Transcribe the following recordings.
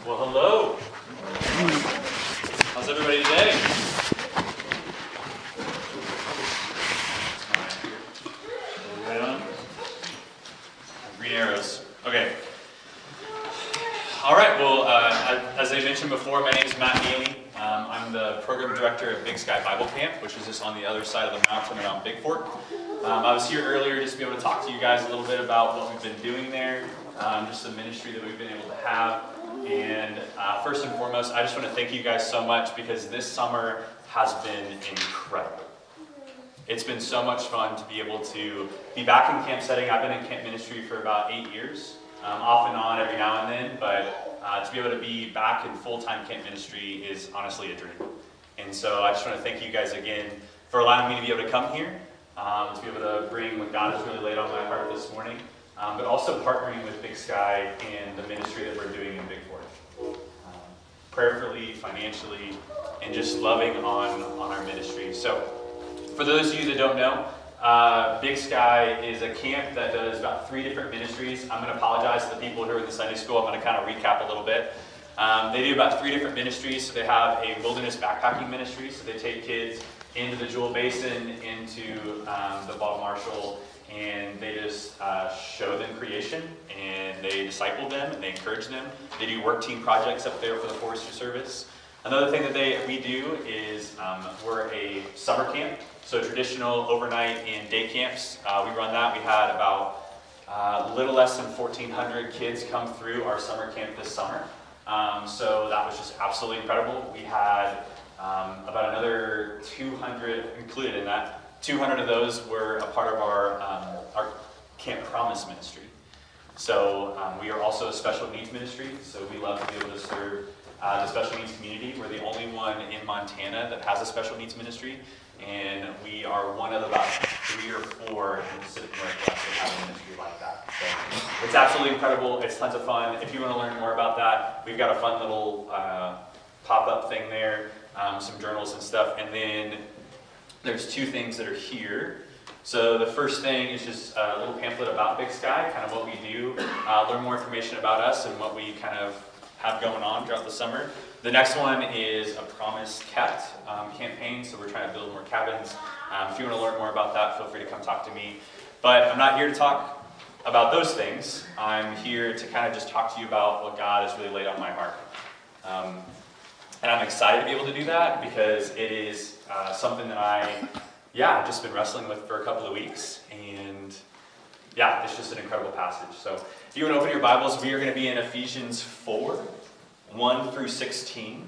Well, hello. How's everybody today? Right on. Green arrows. Okay. All right. Well, as I mentioned before, my name is Matt Neely. I'm the program director at Big Sky Bible Camp, which is just on the other side of the mountain around Big Fork. I was here earlier just to be able to talk to you guys a little bit about what we've been doing there, just the ministry that we've been able to have. And first and foremost, I just want to thank you guys so much because this summer has been incredible. It's been so much fun to be able to be back in camp setting. I've been in camp ministry for about 8 years, off and on every now and then, but to be able to be back in full-time camp ministry is honestly a dream. And so I just want to thank you guys again for allowing me to be able to come here, to be able to bring what God has really laid on my heart this morning, but also partnering with Big Sky and the ministry that we're doing in Big Fork. Prayerfully, financially, and just loving on our ministry. So for those of you that don't know, Big Sky is a camp that does about 3 different ministries. I'm going to apologize to the people who are in the Sunday school. I'm going to kind of recap a little bit. They do about 3 different ministries. So they have a wilderness backpacking ministry. So they take kids into the Jewel Basin, into the Bob Marshall, and they just show them creation, and they disciple them, and they encourage them. They do work team projects up there for the Forestry Service. Another thing that we do is we're a summer camp, so traditional overnight and day camps. We run that. We had about a little less than 1,400 kids come through our summer camp this summer. So that was just absolutely incredible. We had about another 200 included in that. 200 of those were a part of our Camp Promise ministry. So we are also a special needs ministry, so we love to be able to serve the special needs community. We're the only one in Montana that has a special needs ministry, and we are one of about 3 or 4 in the Pacific Northwest that have a ministry like that. So it's absolutely incredible. It's tons of fun. If you want to learn more about that, we've got a fun little pop-up thing there, some journals and stuff, and then there's 2 things that are here. So the first thing is just a little pamphlet about Big Sky, kind of what we do, learn more information about us and what we kind of have going on throughout the summer. The next one is a Promise Kept campaign, so we're trying to build more cabins. If you want to learn more about that, feel free to come talk to me. But I'm not here to talk about those things. I'm here to kind of just talk to you about what God has really laid on my heart. And I'm excited to be able to do that because it is something that I've just been wrestling with for a couple of weeks. And yeah, it's just an incredible passage. So if you want to open your Bibles, we are going to be in Ephesians 4, 1 through 16.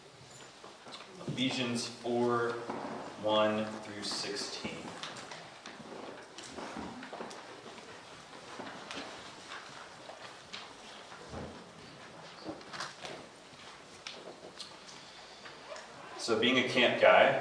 Ephesians 4, 1 through 16. So being a camp guy,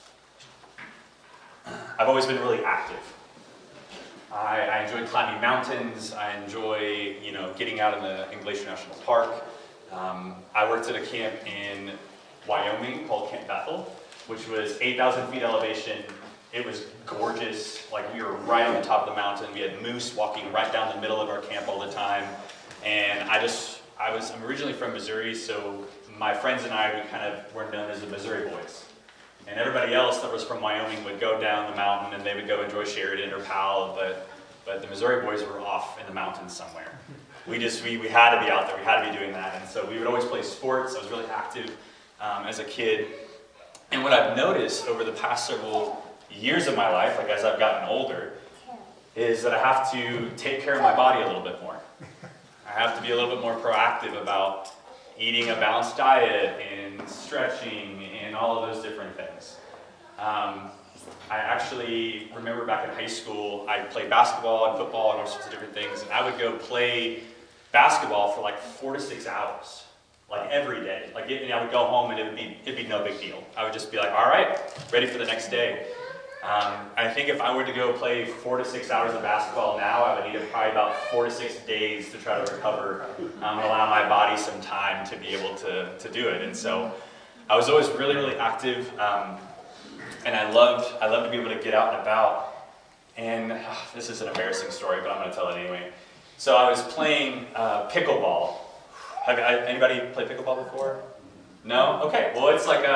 I've always been really active. I enjoy climbing mountains. I enjoy, getting out in Glacier National Park. I worked at a camp in Wyoming called Camp Bethel, which was 8,000 feet elevation. It was gorgeous. Like, we were right on the top of the mountain. We had moose walking right down the middle of our camp all the time. And I'm originally from Missouri, so my friends and I, we kind of were known as the Missouri Boys. And everybody else that was from Wyoming would go down the mountain and they would go enjoy Sheridan or Powell, but the Missouri Boys were off in the mountains somewhere. We had to be out there, we had to be doing that. And so we would always play sports. I was really active as a kid. And what I've noticed over the past several years of my life, like as I've gotten older, is that I have to take care of my body a little bit more. I have to be a little bit more proactive about eating a balanced diet and stretching and all of those different things. I actually remember back in high school, I played basketball and football and all sorts of different things, and I would go play basketball for like 4 to 6 hours, like every day. Like, I would go home and it'd be no big deal. I would just be like, all right, ready for the next day. I think if I were to go play 4 to 6 hours of basketball now, I would need probably about 4 to 6 days to try to recover and allow my body some time to be able to do it. And so I was always really, really active, and I loved to be able to get out and about. And this is an embarrassing story, but I'm going to tell it anyway. So I was playing pickleball Anybody played pickleball before? No? Okay. Well, it's kind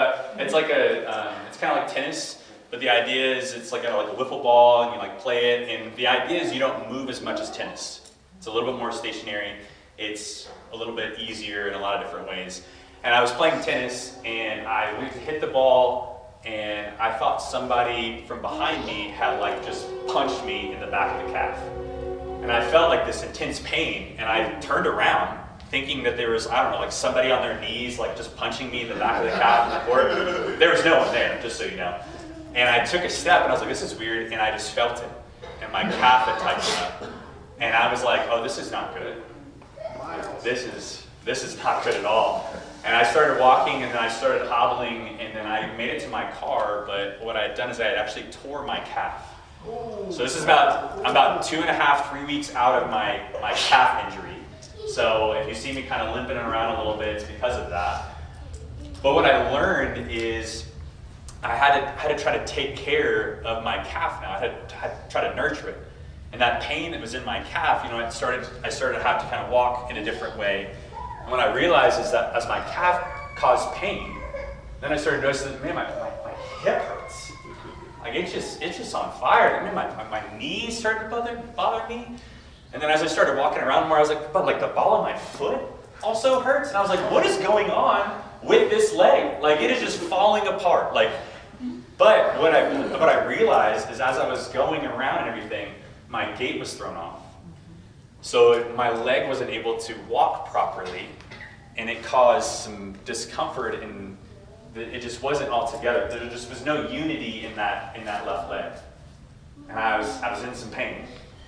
of like tennis, but the idea is it's like a wiffle ball, and you like play it, and the idea is you don't move as much as tennis. It's a little bit more stationary. It's a little bit easier in a lot of different ways. And I was playing tennis, and I went to hit the ball, and I thought somebody from behind me had just punched me in the back of the calf. And I felt like this intense pain, and I turned around thinking that there was, somebody on their knees, just punching me in the back of the calf in the court. There was no one there, just so you know. And I took a step, and I was like, this is weird, and I just felt it. And my calf had tightened up. And I was like, oh, this is not good. This is not good at all. And I started walking, and then I started hobbling, and then I made it to my car, but what I had done is I had actually tore my calf. So this is I'm about 2.5, 3 weeks out of my calf injury. So if you see me kind of limping around a little bit, it's because of that. But what I learned is I had to try to take care of my calf now. I had to try to nurture it. And that pain that was in my calf, I started to have to kind of walk in a different way. And what I realized is that as my calf caused pain, then I started noticing that, man, my hip hurts. It's just on fire. Man, my knees started to bother me. And then as I started walking around more, I was like, but the ball of my foot also hurts? And I was like, what is going on with this leg? It is just falling apart. But what I realized is as I was going around and everything, my gait was thrown off. So my leg wasn't able to walk properly, and it caused some discomfort, and it just wasn't all together. There just was no unity in that left leg. And I was in some pain.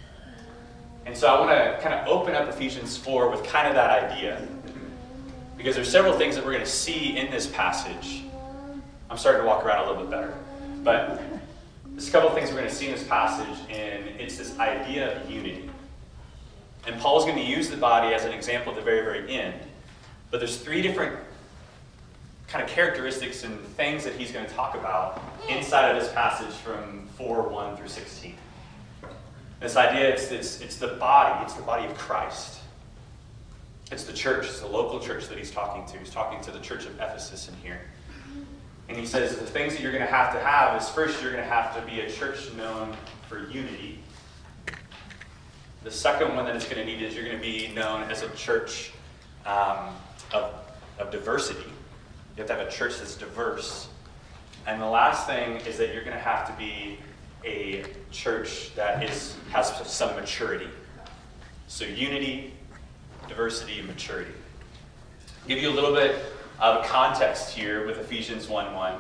And so I want to kind of open up Ephesians 4 with kind of that idea. Because there's several things that we're going to see in this passage. I'm starting to walk around a little bit better. But there's a couple of things we're going to see in this passage, and it's this idea of unity. And Paul's going to use the body as an example at the very, very end. But there's 3 different kind of characteristics and things that he's going to talk about inside of this passage from 4:1 through 16. This idea, it's the body of Christ. It's the church, it's the local church that he's talking to. He's talking to the church of Ephesus in here. And he says the things that you're going to have is first, you're going to have to be a church known for unity. The second one that it's going to need is you're going to be known as a church of diversity. You have to have a church that's diverse. And the last thing is that you're going to have to be a church that has some maturity. So unity, diversity, and maturity. I'll give you a little bit of context here with Ephesians 1:1.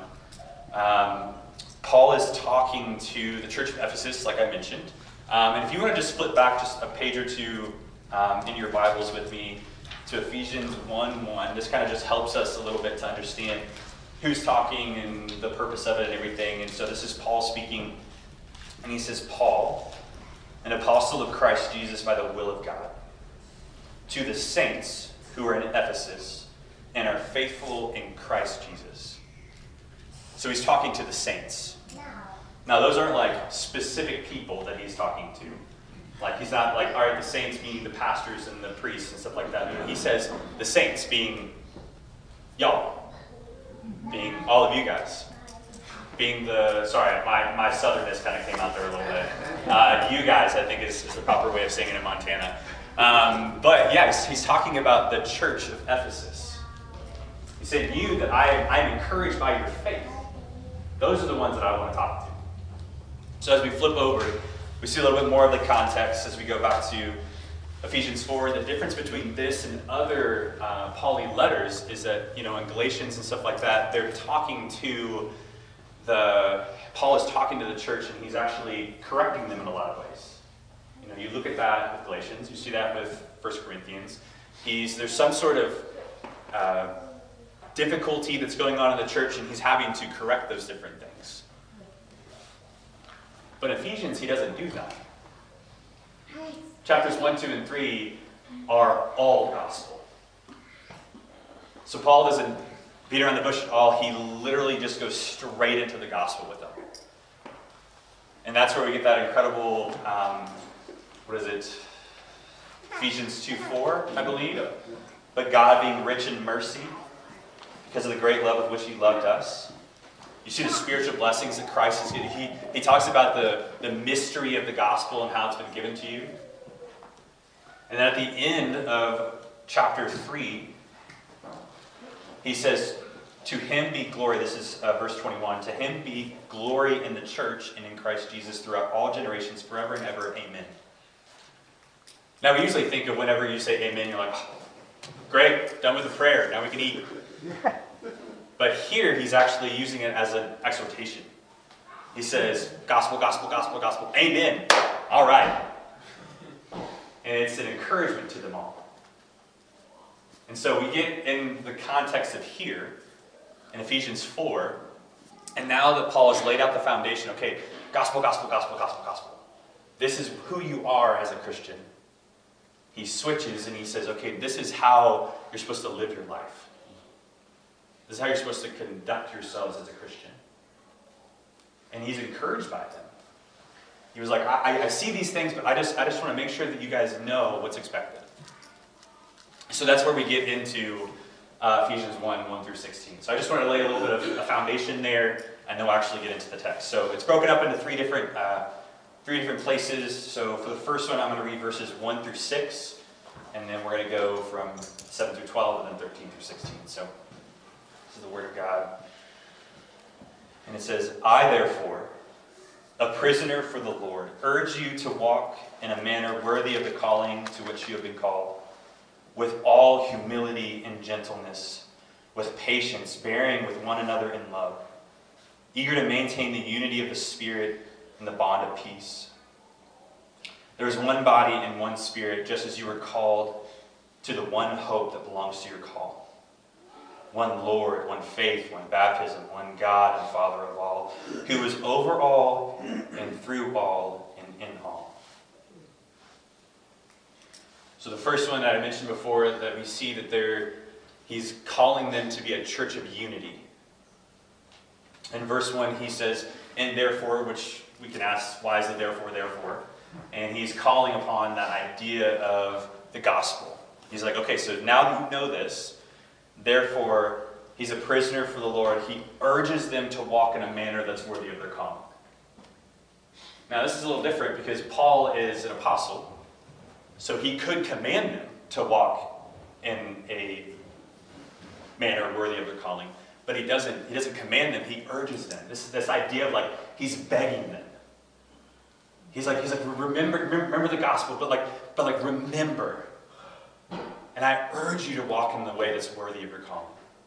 Paul is talking to the church of Ephesus, like I mentioned. And if you want to just flip back just a page or two in your Bibles with me to Ephesians 1:1, this kind of just helps us a little bit to understand who's talking and the purpose of it and everything. And so this is Paul speaking. And he says, Paul, an apostle of Christ Jesus by the will of God, to the saints who are in Ephesus and are faithful in Christ Jesus. So he's talking to the saints. Now, those aren't specific people that he's talking to. He's not all right, the saints meaning the pastors and the priests and stuff like that. He says the saints being y'all, being all of you guys. Being my southernness kind of came out there a little bit. You guys, I think, is the proper way of saying it in Montana. But yeah, he's talking about the church of Ephesus. He said, you, that I'm encouraged by your faith. Those are the ones that I want to talk to. So as we flip over, we see a little bit more of the context as we go back to Ephesians 4. The difference between this and other Pauline letters is that, in Galatians and stuff like that, they're talking to Paul is talking to the church, and he's actually correcting them in a lot of ways. You look at that with Galatians, you see that with 1 Corinthians. There's some sort of difficulty that's going on in the church, and he's having to correct those different things. But in Ephesians, he doesn't do that. Chapters 1, 2, and 3 are all gospel. So Paul doesn't beat around the bush at all. He literally just goes straight into the gospel with them. And that's where we get that incredible, Ephesians 2:4, I believe. but God being rich in mercy, because of the great love with which he loved us. You see the spiritual blessings that Christ has given. He talks about the mystery of the gospel and how it's been given to you. And then at the end of chapter 3, he says, to him be glory, this is verse 21, to him be glory in the church and in Christ Jesus throughout all generations, forever and ever. Amen. Now we usually think of whenever you say amen, you're like, oh, great, done with the prayer, now we can eat. But here he's actually using it as an exhortation. He says, gospel, gospel, gospel, gospel, amen. All right. And it's an encouragement to them all. And so we get in the context of here, in Ephesians 4, and now that Paul has laid out the foundation, okay, gospel, gospel, gospel, gospel, gospel. This is who you are as a Christian. He switches and he says, okay, this is how you're supposed to live your life. This is how you're supposed to conduct yourselves as a Christian. And he's encouraged by them. He was like, I see these things, but I just want to make sure that you guys know what's expected. So that's where we get into Ephesians 1 through 16. So I just wanted to lay a little bit of a foundation there, and then we'll actually get into the text. So it's broken up into three different places. So for the first one, I'm going to read verses 1 through 6, and then we're going to go from 7 through 12, and then 13 through 16. So this is the Word of God. And it says, I, therefore, a prisoner for the Lord, urge you to walk in a manner worthy of the calling to which you have been called, with all humility and gentleness, with patience, bearing with one another in love, eager to maintain the unity of the Spirit in the bond of peace. There is one body and one Spirit, just as you were called to the one hope that belongs to your call. One Lord, one faith, one baptism, one God and Father of all, who is over all and through all and in all. So the first one that I mentioned before, that we see that he's calling them to be a church of unity. In verse 1 he says, and therefore, which we can ask, why is it therefore? And he's calling upon that idea of the gospel. He's like, okay, so now that you know this, therefore, he's a prisoner for the Lord. He urges them to walk in a manner that's worthy of their calling. Now, this is a little different because Paul is an apostle. So he could command them to walk in a manner worthy of their calling. But he doesn't command them, he urges them. This idea of like, he's begging them. He's like, remember the gospel, but remember. And I urge you to walk in the way that's worthy of your calling.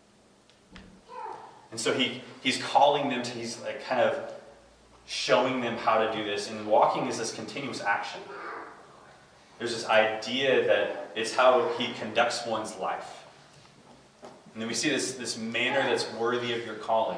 And so he's calling them to, he's like kind of showing them how to do this. And walking is this continuous action. There's this idea that it's how he conducts one's life. And then we see this manner that's worthy of your calling.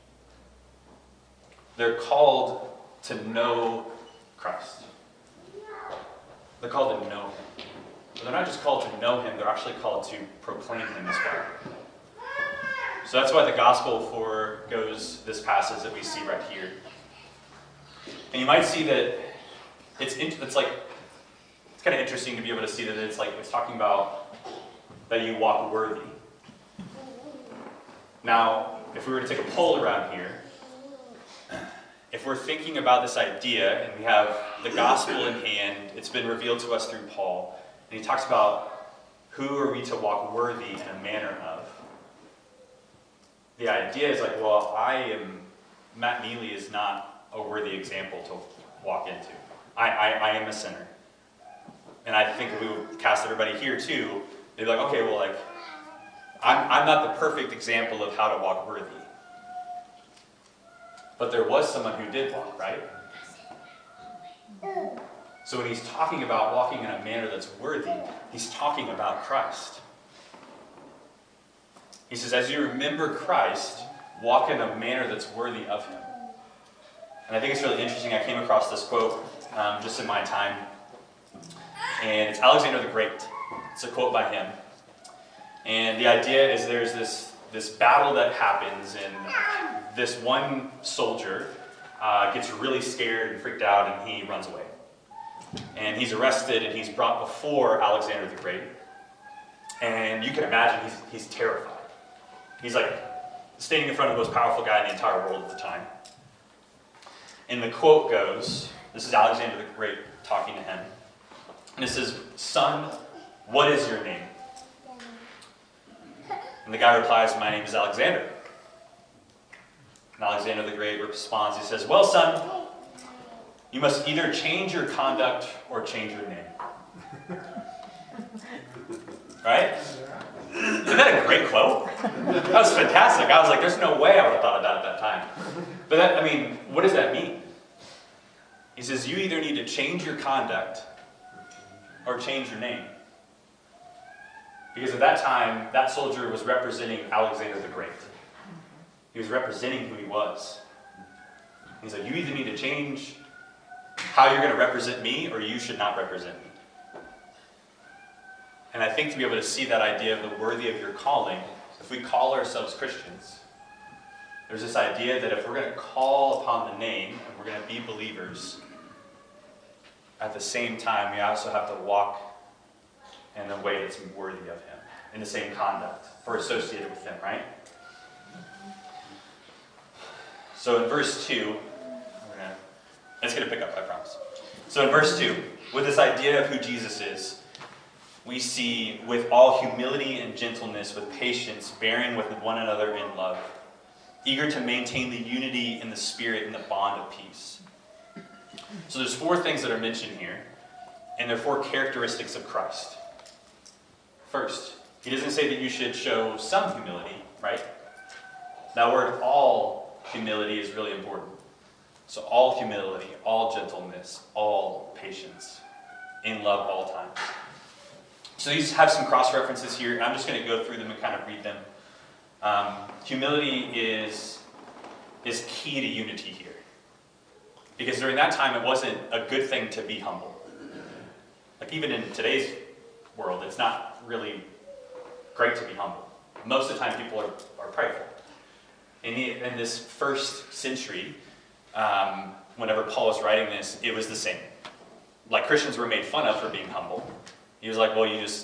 They're called to know Christ. They're called to know him. But they're not just called to know him, they're actually called to proclaim him as well. So that's why the gospel goes this passage that we see right here. And you might see that it's kind of interesting to be able to see that it's talking about that you walk worthy. Now, if we were to take a poll around here, if we're thinking about this idea and we have the gospel in hand, it's been revealed to us through Paul, and he talks about who are we to walk worthy in a manner of. The idea is like, well, Matt Neely is not a worthy example to walk into. I am a sinner. And I think if we would cast everybody here too, they'd be like, okay, well, like, I'm not the perfect example of how to walk worthy. But there was someone who did walk, right? So when he's talking about walking in a manner that's worthy, he's talking about Christ. He says, as you remember Christ, walk in a manner that's worthy of him. And I think it's really interesting. I came across this quote just in my time. And it's Alexander the Great. It's a quote by him. And the idea is there's this battle that happens, and this one soldier gets really scared and freaked out, and he runs away. And he's arrested, and he's brought before Alexander the Great. And you can imagine he's terrified. He's like standing in front of the most powerful guy in the entire world at the time. And the quote goes, this is Alexander the Great talking to him. And it says, "Son, what is your name?" And the guy replies, "My name is Alexander." And Alexander the Great responds, he says, "Well, son, you must either change your conduct or change your name." Right? Isn't that a great quote? That was fantastic. I was like, there's no way I would have thought of that at that time. But that, what does that mean? He says, you either need to change your conduct or change your name. Because at that time, that soldier was representing Alexander the Great. He was representing who he was. He's like, you either need to change how you're going to represent me, or you should not represent me. And I think to be able to see that idea of the worthy of your calling, if we call ourselves Christians, there's this idea that if we're going to call upon the name, and we're going to be believers, at the same time, we also have to walk in a way that's worthy of Him, in the same conduct, for associated with Him, right? So in verse 2, it's going to pick up, I promise. So in verse 2, with this idea of who Jesus is, we see with all humility and gentleness, with patience, bearing with one another in love, eager to maintain the unity in the Spirit and the bond of peace. So there's 4 things that are mentioned here, and they're 4 characteristics of Christ. First, he doesn't say that you should show some humility, right? That word all humility is really important. So all humility, all gentleness, all patience, in love all times. So these have some cross-references here, and I'm just going to go through them and kind of read them. Humility is key to unity here. Because during that time, it wasn't a good thing to be humble. Like even in today's world, it's not really great to be humble. Most of the time, people are prideful. In this first century, whenever Paul was writing this, it was the same. Like Christians were made fun of for being humble. He was like, well,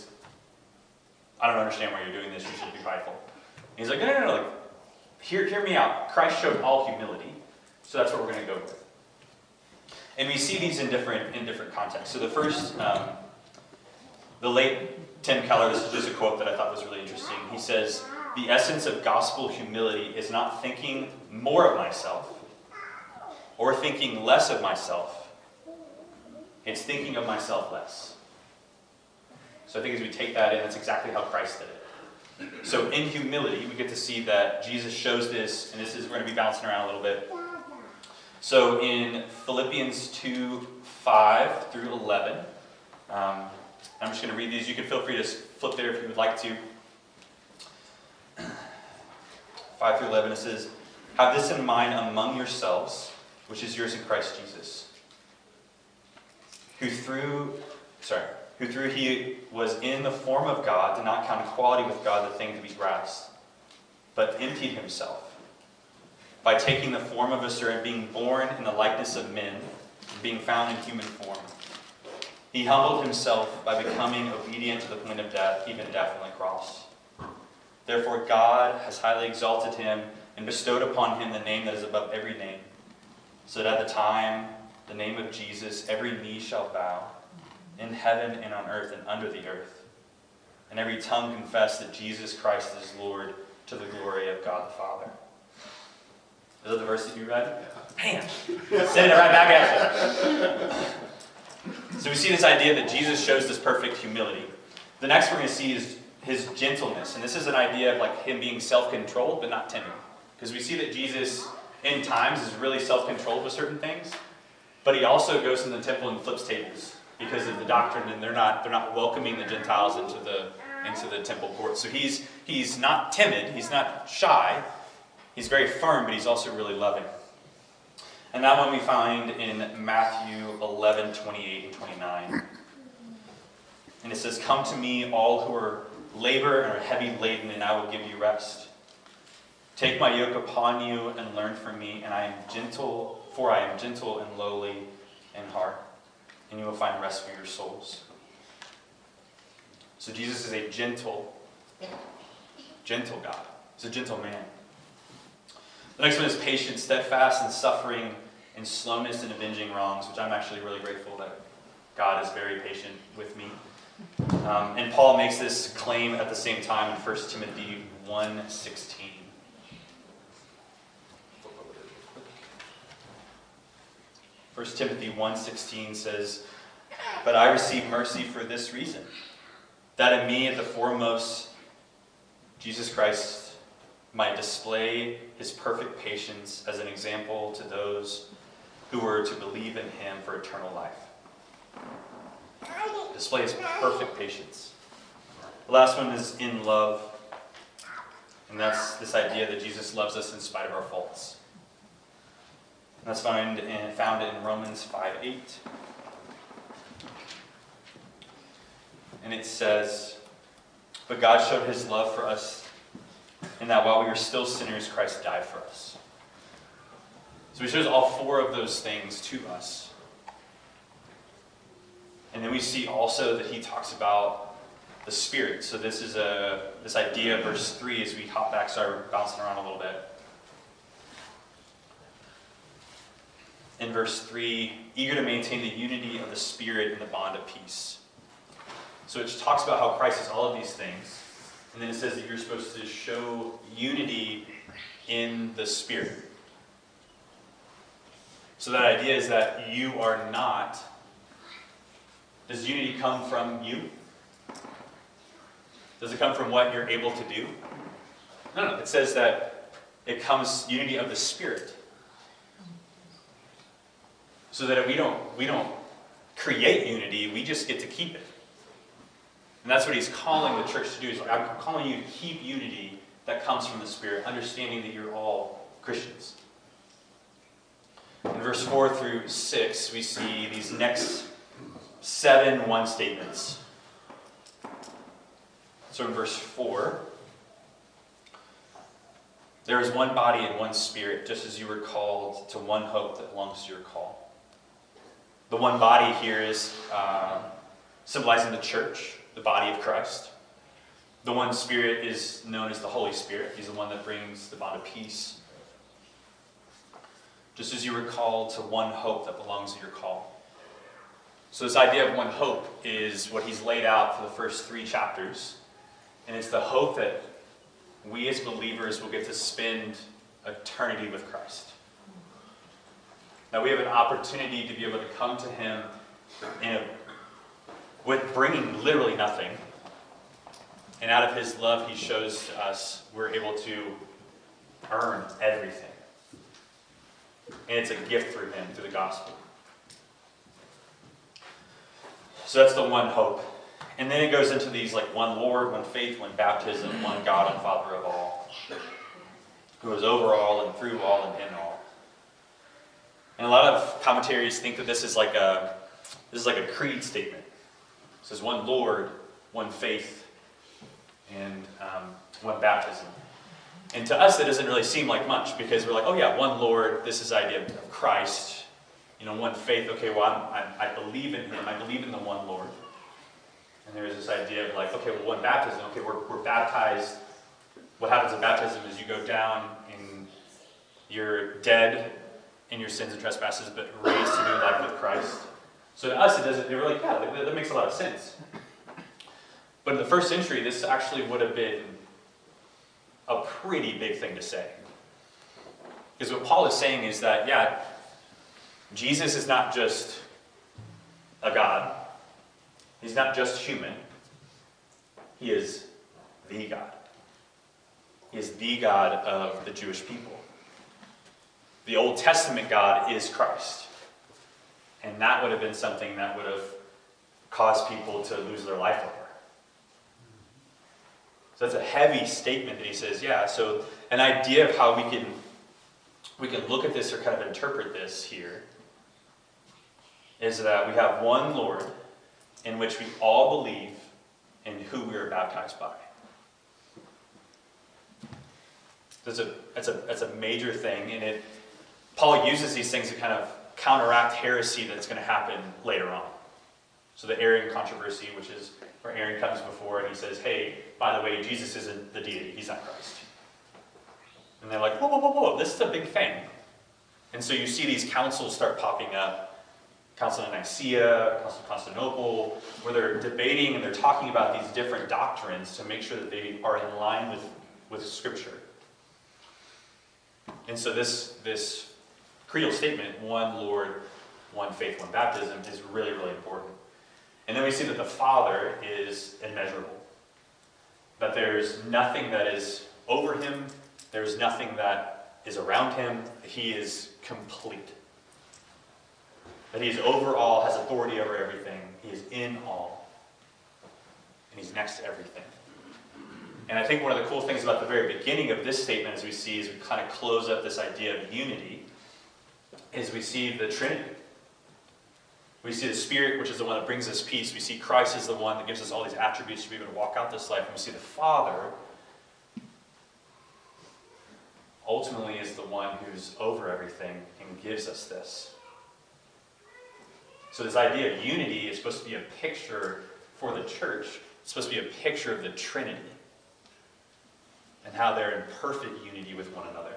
I don't understand why you're doing this, you should be prideful. And he's like, no, like, hear me out. Christ showed all humility, so that's what we're going to go with. And we see these in different contexts. So the first, the late Tim Keller, this is just a quote that I thought was really interesting. He says, the essence of gospel humility is not thinking more of myself or thinking less of myself. It's thinking of myself less. So I think as we take that in, that's exactly how Christ did it. So in humility, we get to see that Jesus shows this, and we're going to be bouncing around a little bit. So in Philippians 2:5 through 11, I'm just going to read these. You can feel free to flip there if you would like to. 5 through 11, it says, have this in mind among yourselves, which is yours in Christ Jesus, who through he was in the form of God, did not count equality with God the thing to be grasped, but emptied himself, by taking the form of a servant, being born in the likeness of men, and being found in human form. He humbled himself by becoming obedient to the point of death, even death on the cross. Therefore God has highly exalted him and bestowed upon him the name that is above every name, so that at the time, the name of Jesus, every knee shall bow, in heaven and on earth and under the earth, and every tongue confess that Jesus Christ is Lord, to the glory of God the Father. Is that the verse that you read? Man, sending it right back at you. So we see this idea that Jesus shows this perfect humility. The next we're going to see is his gentleness. And this is an idea of like him being self-controlled but not timid. Because we see that Jesus, in times, is really self-controlled with certain things. But he also goes to the temple and flips tables because of the doctrine, and they're not welcoming the Gentiles into the temple court. So he's not timid, he's not shy, he's very firm, but he's also really loving. And that one we find in Matthew 11:28 and 29. And it says, come to me, all who are labor and are heavy laden, and I will give you rest. Take my yoke upon you and learn from me, and I am gentle and lowly in heart, and you will find rest for your souls. So Jesus is a gentle God. He's a gentle man. The next one is patient, steadfast in suffering, and slowness in avenging wrongs, which I'm actually really grateful that God is very patient with me. And Paul makes this claim at the same time in 1 Timothy 1:16. 1 Timothy 1:16 says, "But I receive mercy for this reason, that in me at the foremost Jesus Christ might display his perfect patience as an example to those who were to believe in him for eternal life." Display his perfect patience. The last one is in love. And that's this idea that Jesus loves us in spite of our faults. And that's found in Romans 5:8. And it says, "But God showed his love for us in that while we were still sinners, Christ died for us." So he shows all four of those things to us. And then we see also that he talks about the Spirit. So this is this idea of verse 3 as we hop back, start bouncing around a little bit. In verse 3, eager to maintain the unity of the Spirit in the bond of peace. So it talks about how Christ is all of these things. And then it says that you're supposed to show unity in the Spirit. So that idea is that you are not... Does unity come from you? Does it come from what you're able to do? No. It says that it comes unity of the Spirit. So that we don't create unity, we just get to keep it. And that's what he's calling the church to do. He's like, I'm calling you to keep unity that comes from the Spirit, understanding that you're all Christians. In verse 4 through 6, we see these next 7 one statements. So in verse 4, there is one body and one Spirit, just as you were called to one hope that belongs to your call. The one body here is symbolizing the church, the body of Christ. The one Spirit is known as the Holy Spirit. He's the one that brings the bond of peace. Just as you were called to one hope that belongs to your call. So this idea of one hope is what he's laid out for the first 3 chapters. And it's the hope that we as believers will get to spend eternity with Christ. Now we have an opportunity to be able to come to him with bringing literally nothing. And out of his love he shows to us we're able to earn everything. And it's a gift through him, through the gospel. So that's the one hope. And then it goes into these like one Lord, one faith, one baptism, one God and Father of all, who is over all and through all and in all. And a lot of commentaries think that this is like a creed statement. It says one Lord, one faith, and one baptism. And to us that doesn't really seem like much because we're like, oh yeah, one Lord, this is the idea of Christ. One faith, okay, well, I believe in him. I believe in the one Lord. And there's this idea of like, okay, well, one baptism. Okay, we're baptized. What happens in baptism is you go down and you're dead in your sins and trespasses, but raised to new life with Christ. So to us, we're like, yeah, that makes a lot of sense. But in the first century, this actually would have been a pretty big thing to say. Because what Paul is saying is that, yeah, Jesus is not just a God. He's not just human. He is the God. He is the God of the Jewish people. The Old Testament God is Christ. And that would have been something that would have caused people to lose their life over. So that's a heavy statement that he says, yeah, so an idea of how we can look at this or kind of interpret this here is that we have one Lord in which we all believe in who we are baptized by. That's a major thing, and Paul uses these things to kind of counteract heresy that's going to happen later on. So the Arian controversy, which is where Aaron comes before and he says, hey, by the way, Jesus isn't the deity, he's not Christ. And they're like, whoa, whoa, whoa, whoa, this is a big thing. And so you see these councils start popping up. Council of Nicaea, Council of Constantinople, where they're debating and they're talking about these different doctrines to make sure that they are in line with Scripture. And so this creedal statement, one Lord, one faith, one baptism, is really, really important. And then we see that the Father is immeasurable. That there's nothing that is over him, there's nothing that is around him, he is complete. That he is over all, has authority over everything, he is in all, and he's next to everything. And I think one of the cool things about the very beginning of this statement, as we see, as we kind of close up this idea of unity, is we see the Trinity. We see the Spirit, which is the one that brings us peace. We see Christ as the one that gives us all these attributes to be able to walk out this life. And we see the Father ultimately is the one who's over everything and gives us this. So this idea of unity is supposed to be a picture for the church. It's supposed to be a picture of the Trinity and how they're in perfect unity with one another.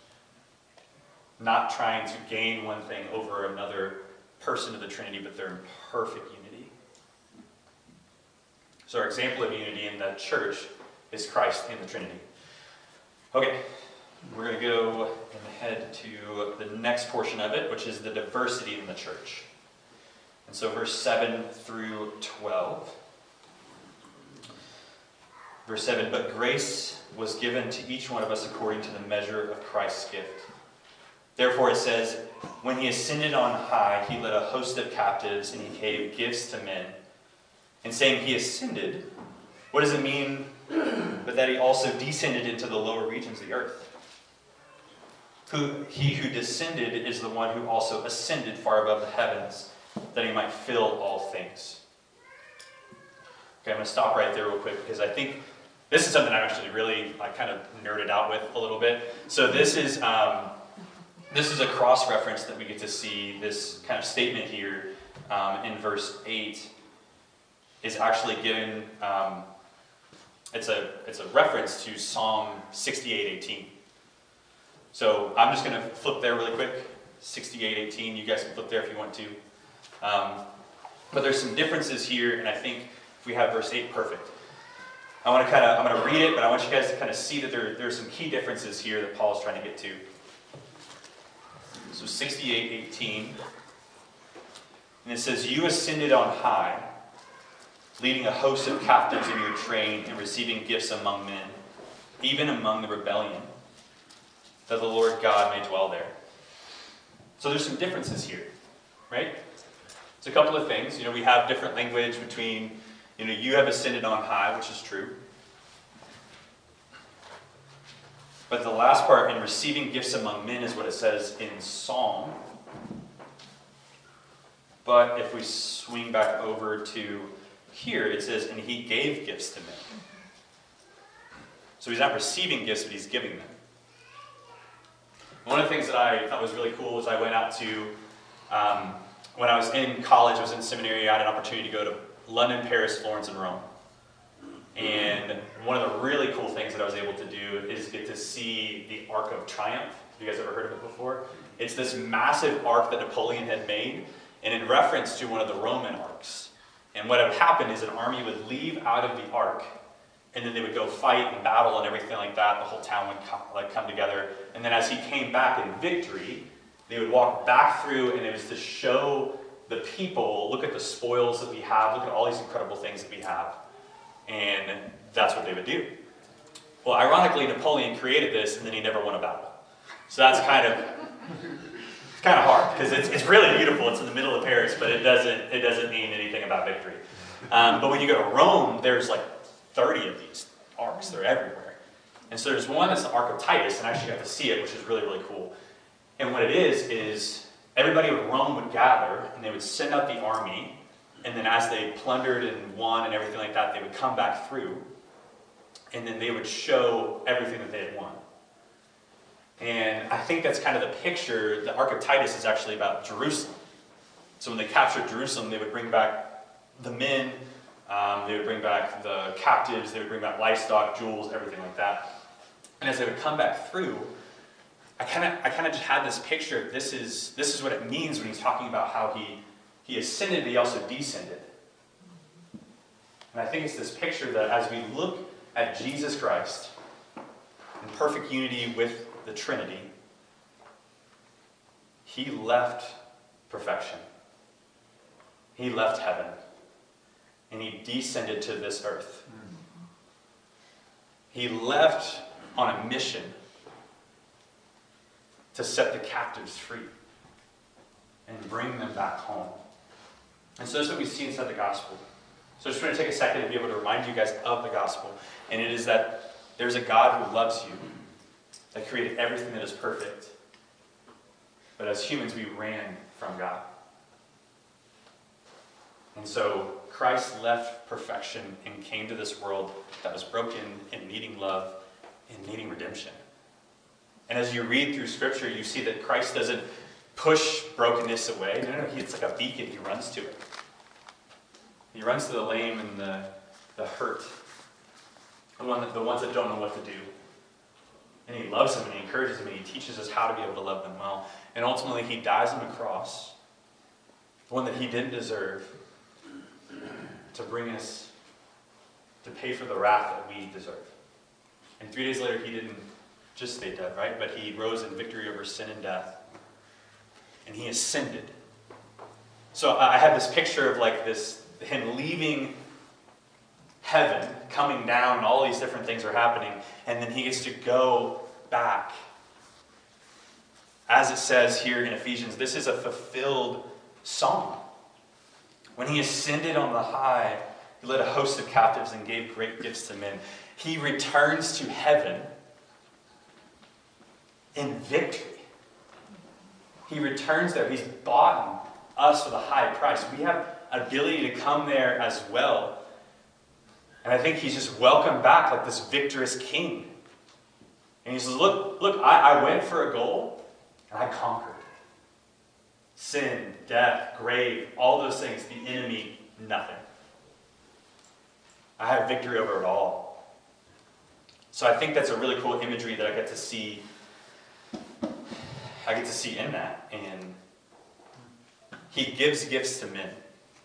Not trying to gain one thing over another person of the Trinity, but they're in perfect unity. So our example of unity in the church is Christ in the Trinity. Okay, we're going to go and head to the next portion of it, which is the diversity in the church. And so verse 7 through 12. Verse 7, but grace was given to each one of us according to the measure of Christ's gift. Therefore it says, when he ascended on high, he led a host of captives and he gave gifts to men. And saying he ascended, what does it mean but that he also descended into the lower regions of the earth? He who descended is the one who also ascended far above the heavens, that he might fill all things. Okay, I'm going to stop right there real quick because I think this is something I'm actually really kind of nerded out with a little bit. So this is a cross-reference that we get to see. This kind of statement here in verse 8 is actually given, it's a reference to Psalm 68:18. So I'm just going to flip there really quick. 68:18, you guys can flip there if you want to. But there's some differences here, and I think if we have verse 8 perfect. I'm going to read it, but I want you guys to kind of see that there's some key differences here that Paul's trying to get to. So 68:18, and it says, you ascended on high, leading a host of captives in your train and receiving gifts among men, even among the rebellion, that the Lord God may dwell there. So there's some differences here, right? It's a couple of things. We have different language between, you have ascended on high, which is true. But the last part, in receiving gifts among men, is what it says in Psalm. But if we swing back over to here, it says, and he gave gifts to men. So he's not receiving gifts, but he's giving them. One of the things that I thought was really cool was I went out to, when I was in college, I was in seminary, I had an opportunity to go to London, Paris, Florence, and Rome. And one of the really cool things that I was able to do is get to see the Arc of Triumph. Have you guys ever heard of it before? It's this massive arc that Napoleon had made, and in reference to one of the Roman arcs. And what would happen is an army would leave out of the arc, and then they would go fight and battle and everything like that. The whole town would come together. And then as he came back in victory, they would walk back through, and it was to show the people, look at the spoils that we have, look at all these incredible things that we have. And that's what they would do. Well, ironically, Napoleon created this, and then he never won a battle. So that's kind of hard, because it's really beautiful. It's in the middle of Paris, but it doesn't mean anything about victory. But when you go to Rome, there's like 30 of these arcs. They're everywhere. And so there's one that's the Arc of Titus, and I actually got to see it, which is really, really cool. And what it is everybody in Rome would gather, and they would send out the army, and then as they plundered and won and everything like that, they would come back through, and then they would show everything that they had won. And I think that's kind of the picture. The Arc of Titus is actually about Jerusalem. So when they captured Jerusalem, they would bring back the men, they would bring back the captives, they would bring back livestock, jewels, everything like that. And as they would come back through, I kind of just had this picture of this is what it means when he's talking about how he ascended, but he also descended. And I think it's this picture that as we look at Jesus Christ in perfect unity with the Trinity, he left perfection. He left heaven. And he descended to this earth. He left on a mission to set the captives free and bring them back home. And so that's what we see inside the gospel. So I just want to take a second to be able to remind you guys of the gospel. And it is that there's a God who loves you, that created everything that is perfect. But as humans, we ran from God. And so Christ left perfection and came to this world that was broken and needing love and needing redemption. And as you read through Scripture, you see that Christ doesn't push brokenness away. No, it's like a beacon. He runs to it. He runs to the lame and the hurt, the ones that don't know what to do. And he loves them and he encourages them and he teaches us how to be able to love them well. And ultimately, he dies on the cross, the one that he didn't deserve, to bring us, to pay for the wrath that we deserve. And 3 days later, he didn't just stay dead, right? But he rose in victory over sin and death. And he ascended. So I have this picture of like this, him leaving heaven, coming down, all these different things are happening, and then he gets to go back. As it says here in Ephesians, this is a fulfilled song. When he ascended on the high, he led a host of captives and gave great gifts to men. He returns to heaven in victory. He returns there. He's bought us with a high price. We have ability to come there as well. And I think he's just welcomed back like this victorious king. And he says, look, I went for a goal and I conquered. Sin, death, grave, all those things, the enemy, nothing. I have victory over it all. So I think that's a really cool imagery that I get to see in that. And he gives gifts to men.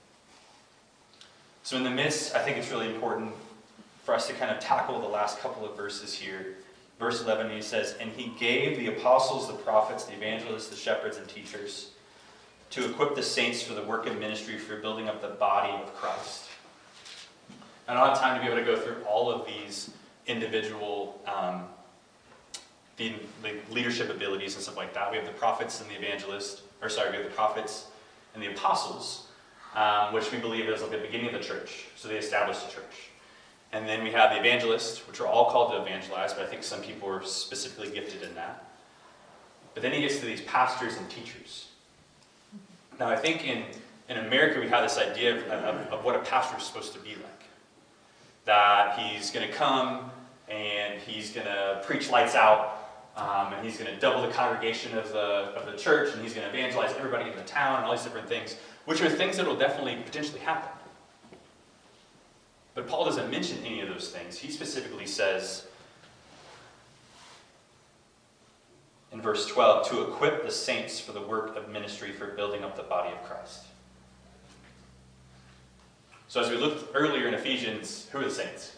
So in the midst, I think it's really important for us to kind of tackle the last couple of verses here. Verse 11, he says, "And he gave the apostles, the prophets, the evangelists, the shepherds, and teachers to equip the saints for the work of ministry, for building up the body of Christ." I don't have time to be able to go through all of these individual the leadership abilities and stuff like that. We have the prophets and the evangelists, we have the prophets and the apostles, which we believe is like the beginning of the church. So they established the church. And then we have the evangelists, which are all called to evangelize, but I think some people are specifically gifted in that. But then he gets to these pastors and teachers. Now I think in America we have this idea of what a pastor is supposed to be like. That he's going to come and he's going to preach lights out, and he's going to double the congregation of the church, and he's going to evangelize everybody in the town and all these different things, which are things that will definitely potentially happen. But Paul doesn't mention any of those things. He specifically says in verse 12, to equip the saints for the work of ministry, for building up the body of Christ. So as we looked earlier in Ephesians, who are the saints?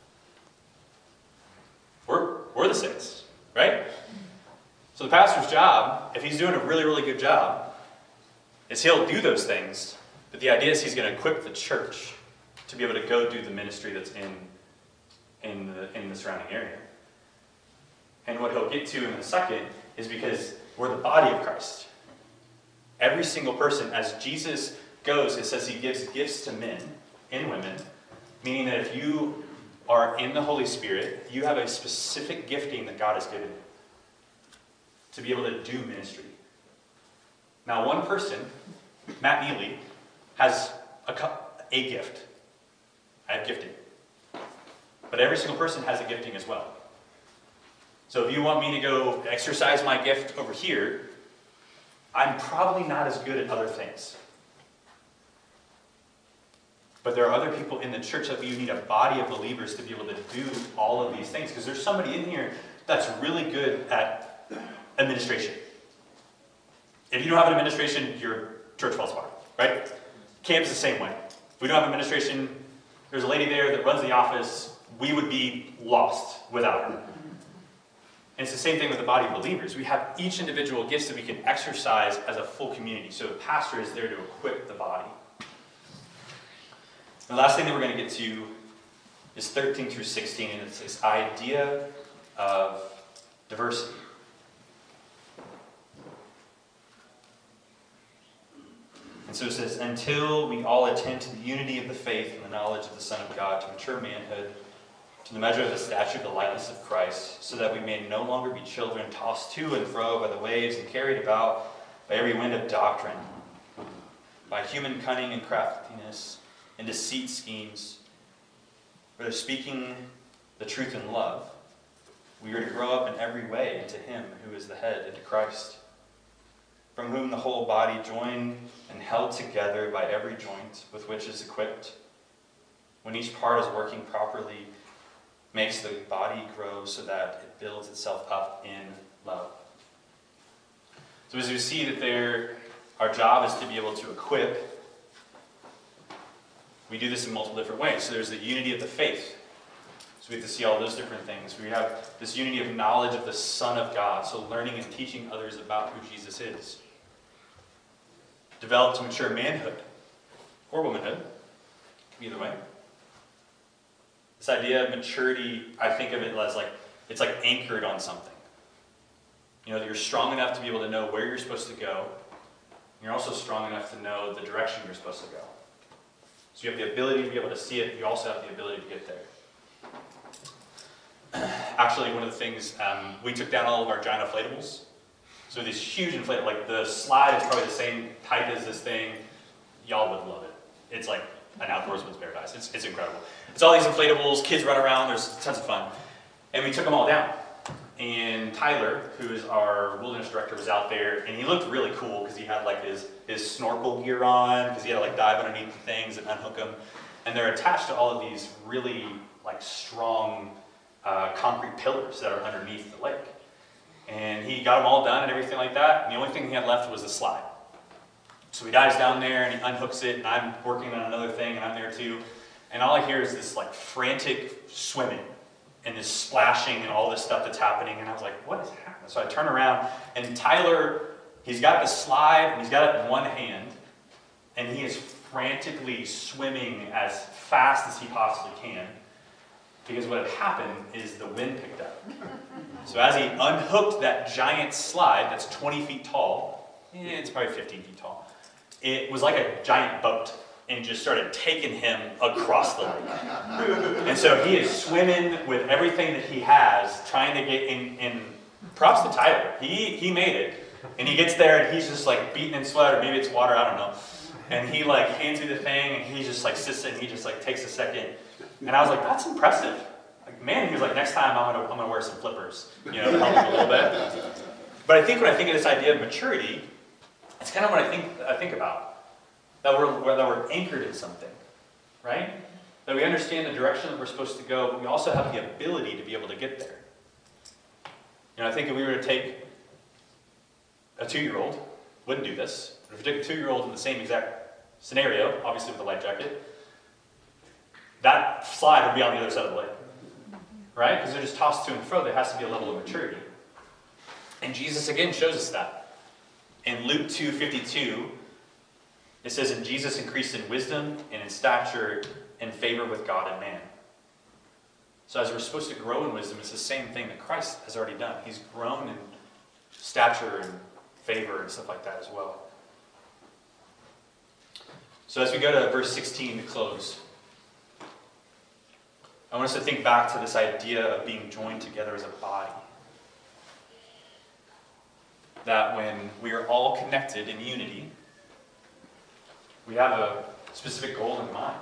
We're the saints, right? So the pastor's job, if he's doing a really, really good job, is he'll do those things, but the idea is he's going to equip the church to be able to go do the ministry that's in the surrounding area. And what he'll get to in a second is because we're the body of Christ. Every single person, as Jesus goes, it says he gives gifts to men and women, meaning that if you are in the Holy Spirit, you have a specific gifting that God has given you to be able to do ministry. Now, one person, Matt Neely, has a gift. I have gifting. But every single person has a gifting as well. So if you want me to go exercise my gift over here, I'm probably not as good at other things. But there are other people in the church that you need a body of believers to be able to do all of these things. Because there's somebody in here that's really good at administration. If you don't have an administration, your church falls apart, right? Camp's the same way. If we don't have administration, there's a lady there that runs the office. We would be lost without her. And it's the same thing with the body of believers. We have each individual gifts that we can exercise as a full community. So the pastor is there to equip the body. The last thing that we're going to get to is 13 through 16, and it's this idea of diversity. And so it says, until we all attend to the unity of the faith and the knowledge of the Son of God, to mature manhood, to the measure of the stature of the likeness of Christ, so that we may no longer be children tossed to and fro by the waves and carried about by every wind of doctrine, by human cunning and craftiness, and deceit schemes. Whether speaking the truth in love, we are to grow up in every way into Him who is the head, into Christ, from whom the whole body, joined and held together by every joint with which is equipped, when each part is working properly, makes the body grow so that it builds itself up in love. So as we see that our job is to be able to equip. We do this in multiple different ways. So there's the unity of the faith. So we have to see all those different things. We have this unity of knowledge of the Son of God. So learning and teaching others about who Jesus is. Develop to mature manhood or womanhood. Either way. This idea of maturity, I think of it as it's like anchored on something. You know, that you're strong enough to be able to know where you're supposed to go. You're also strong enough to know the direction you're supposed to go. So you have the ability to be able to see it. You also have the ability to get there. Actually, one of the things, we took down all of our giant inflatables. So these huge inflatables, like the slide is probably the same type as this thing. Y'all would love it. It's like an outdoorsman's paradise. It's incredible. It's all these inflatables, kids run around, there's tons of fun. And we took them all down. And Tyler, who is our wilderness director, was out there, and he looked really cool because he had like his snorkel gear on, because he had to like dive underneath the things and unhook them. And they're attached to all of these really like strong concrete pillars that are underneath the lake. And he got them all done and everything like that, and the only thing he had left was the slide. So he dives down there and he unhooks it, and I'm working on another thing, and I'm there too. And all I hear is this like frantic swimming and this splashing and all this stuff that's happening. And I was like, what is happening? So I turn around, and Tyler, he's got the slide and he's got it in one hand, and he is frantically swimming as fast as he possibly can, because what had happened is the wind picked up. So as he unhooked that giant slide that's 20 feet tall, it's probably 15 feet tall, it was like a giant boat and just started taking him across the lake. And so he is swimming with everything that he has, trying to get in. Props to Tyler. He made it. And he gets there and he's just like beating in sweat, or maybe it's water, I don't know. And he like hands me the thing, and he just like sits there and he just like takes a second. And I was like, that's impressive. Like, man, he was like, next time I'm gonna wear some flippers, to help him a little bit. But I think when I think of this idea of maturity, it's kind of what I think about. That we're anchored in something, right? That we understand the direction that we're supposed to go, but we also have the ability to be able to get there. I think if we were to take a 2-year-old, wouldn't do this, but if we took a 2-year-old in the same exact scenario, obviously with a life jacket, that slide would be on the other side of the lake, right? Because they're just tossed to and fro. There has to be a level of maturity. And Jesus again shows us that. In Luke 2:52, it says, and Jesus increased in wisdom and in stature and favor with God and man. So as we're supposed to grow in wisdom, it's the same thing that Christ has already done. He's grown in stature and favor and stuff like that as well. So as we go to verse 16 to close, I want us to think back to this idea of being joined together as a body. That when we are all connected in unity, we have a specific goal in mind.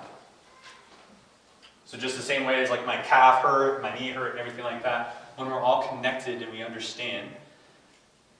So just the same way as like my calf hurt, my knee hurt, and everything like that, when we're all connected and we understand,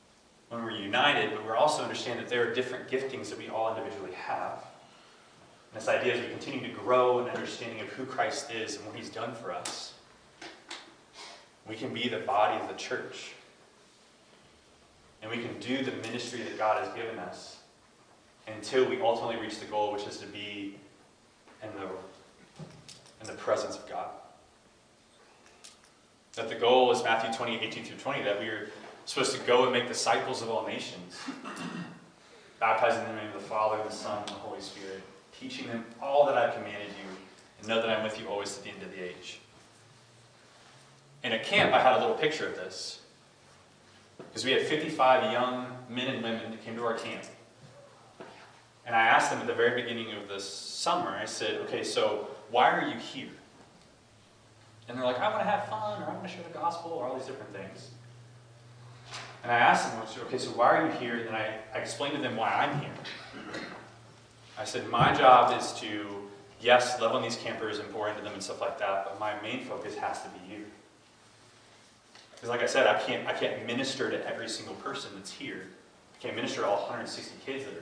when we're united, but we also understand that there are different giftings that we all individually have. this idea as we continue to grow in understanding of who Christ is and what he's done for us, we can be the body of the church. And we can do the ministry that God has given us until we ultimately reach the goal, which is to be in the presence of God. That the goal is Matthew 20:18-20, that we are supposed to go and make disciples of all nations, baptizing them in the name of the Father, the Son, and the Holy Spirit, teaching them all that I've commanded you, and know that I'm with you always to the end of the age. In a camp, I had a little picture of this, because we had 55 young men and women that came to our camp. And I asked them at the very beginning of the summer, I said, okay, so why are you here? And they're like, I want to have fun, or I want to share the gospel, or all these different things. And I asked them, okay, so why are you here? And then I explained to them why I'm here. I said, my job is to, yes, love on these campers and pour into them and stuff like that, but my main focus has to be you. Because like I said, I can't minister to every single person that's here. I can't minister to all 160 kids that are here.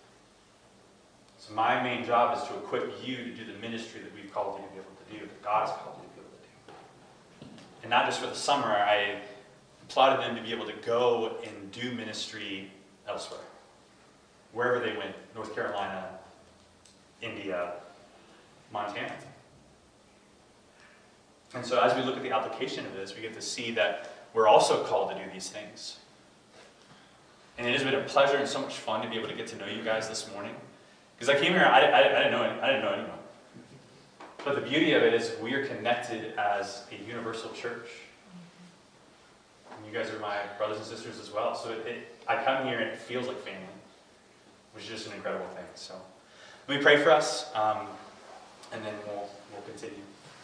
So my main job is to equip you to do the ministry that we've called you to be able to do, that God has called you to be able to do. And not just for the summer, I plotted them to be able to go and do ministry elsewhere. Wherever they went, North Carolina, India, Montana. And so as we look at the application of this, we get to see that we're also called to do these things. And it has been a pleasure and so much fun to be able to get to know you guys this morning. Because I came here, I didn't know anyone. But the beauty of it is we are connected as a universal church. And you guys are my brothers and sisters as well. So I come here and it feels like family, which is just an incredible thing. So let me pray for us, and then we'll continue.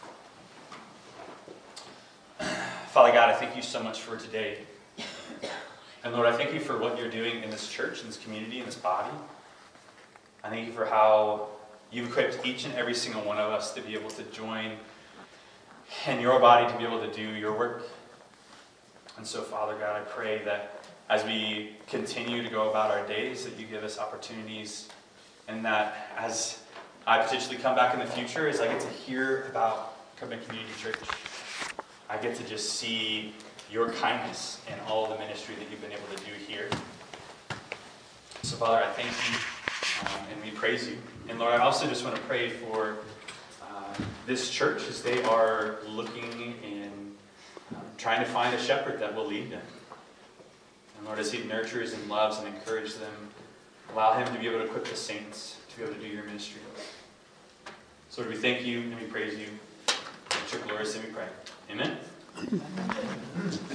Father God, I thank you so much for today. And Lord, I thank you for what you're doing in this church, in this community, in this body. I thank you for how you've equipped each and every single one of us to be able to join in your body, to be able to do your work. And so, Father God, I pray that as we continue to go about our days, that you give us opportunities, and that as I potentially come back in the future, as I get to hear about Covenant Community Church, I get to just see your kindness and all the ministry that you've been able to do here. So, Father, I thank you, and we praise you. And Lord, I also just want to pray for this church as they are looking and trying to find a shepherd that will lead them. And Lord, as he nurtures and loves and encourages them, allow him to be able to equip the saints to be able to do your ministry. So Lord, we thank you and we praise you. In your glorious name we pray. Amen.